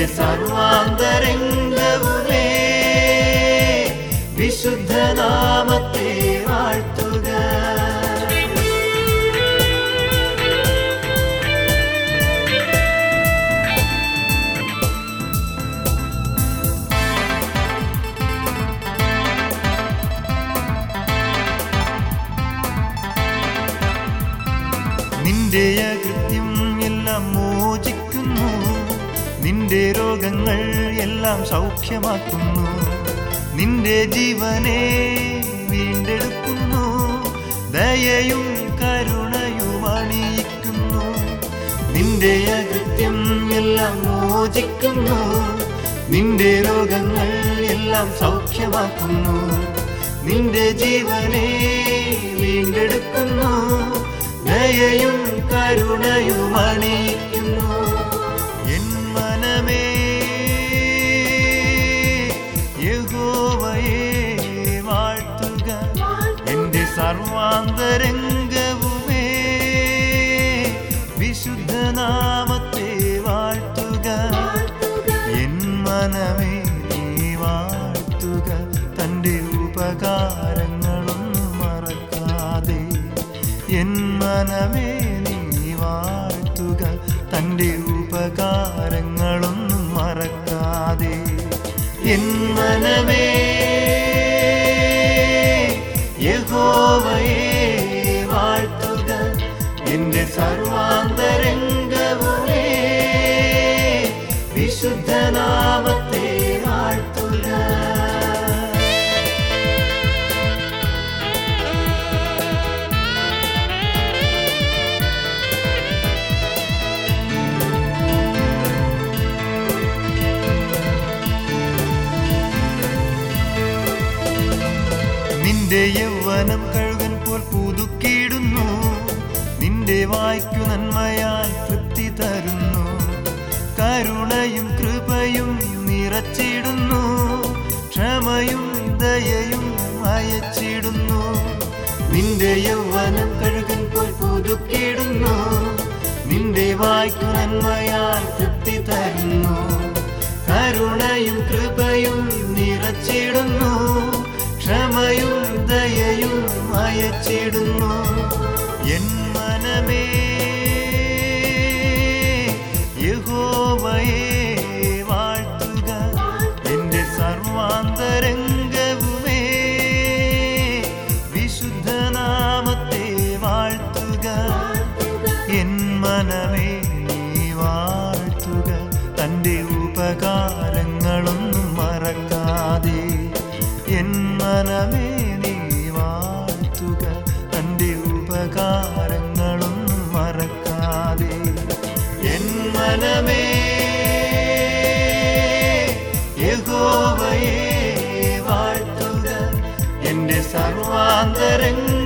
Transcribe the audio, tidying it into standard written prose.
എന്റെ സർവാന്തരംഗവുമേ വിശുദ്ധനാമത്തെ വാഴ്ത്തുക. നിന്റെ അകൃത്യം എല്ലാം മോചിക്കുന്നു, നിന്റെ രോഗങ്ങൾ എല്ലാം സൗഖ്യമാക്കുന്നു, നിന്റെ ജീവനെ വീണ്ടെടുക്കുന്നു, ദയയും കരുണയും അണിയിക്കുന്നു. നിന്റെ അകൃത്യം എല്ലാം മോചിക്കുന്നു, നിന്റെ രോഗങ്ങൾ എല്ലാം സൗഖ്യമാക്കുന്നു, നിന്റെ ജീവനെ വീണ്ടെടുക്കുന്നു, ദയയും കരുണയും അണിയിക്കുന്നു. എൻ മനമേ യഹോവയെ വാഴ്ത്തുക, എന്റെ സർവാന്തരംഗവുമേ വിശുദ്ധനാമത്തെ വാഴ്ത്തുക. എൻ മനമേ വാഴ്ത്തുക, തന്റെ ഉപകാരങ്ങളൊന്നും മറക്കാതെ. എൻ മനമേ നീ വാഴ്ത്തുക, തന്റെ ഉപകാരങ്ങളൊന്നും മറക്കാതെ. എൻ മനമേ യഹോവയെ വാഴ്ത്തുക, എന്റെ സർവാന്തരംഗവുമേ വിശുദ്ധനാമത്തെ വാഴ്ത്തുക. നിന്റെ യൗവനം കഴുകൻ പോൽ പുതുക്കിയിടുന്നു, നിന്റെ വായ്ക്കു നന്മയാൽ തൃപ്തി തരുന്നു, കരുണയും കൃപയും നിറച്ചിടുന്നു, ക്ഷമയും ദയയും അയച്ചിടുന്നു. നിന്റെ യൗവനം കഴുകൻ പോൽ പുതുക്കിയിടുന്നു, നിന്റെ വായ്ക്കു നന്മയാൽ തൃപ്തി തരുന്നു, കരുണയും കൃപയും നിറച്ചിടുന്നു, ക്ഷമയും ദയയും അയച്ചിടുന്നു. എൻ മനമേ യഹോവയെ വാഴ്ത്തുക, എന്റെ സർവാന്തരംഗവുമേ വിശുദ്ധനാമത്തെ വാഴ്ത്തുക. എൻ മനമേ വാഴ്ത്തുക, തന്റെ ഉപകാരങ്ങളൊന്നും മറക്കാതെ. എൻ മനമേ നീ വാഴ്ത്തുക, തന്റെ ഉപകാരങ്ങളൊന്നും മറക്കാതെ. എൻ മനമേ യഹോവയെ വാഴ്ത്തുക, എന്റെ സർവാന്തരംഗ